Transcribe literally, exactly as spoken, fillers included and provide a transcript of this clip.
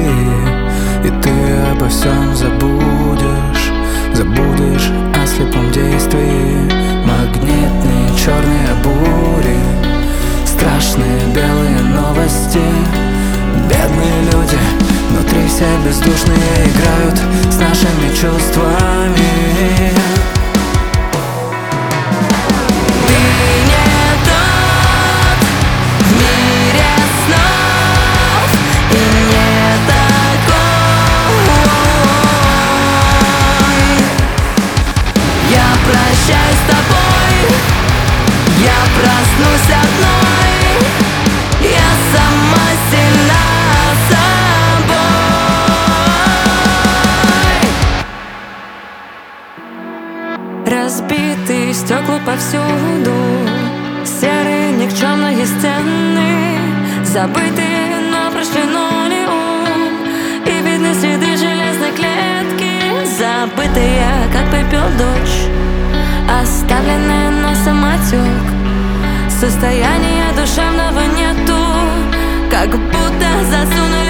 и ты обо всем забудешь. Забудешь о слепом действии. Магнитные черные бури, страшные белые новости. Бедные люди внутри все бездушные играют с нашими чувствами. Прощаюсь с тобой, я проснусь одной, я сама сильна собой. Разбитые стекла повсюду, серые никчемные стены, забытые, но прощены ум, и видны следы железной клетки, забытые, как пепел дочь, оставленная на самотек. Состояния душевного нету, как будто засунули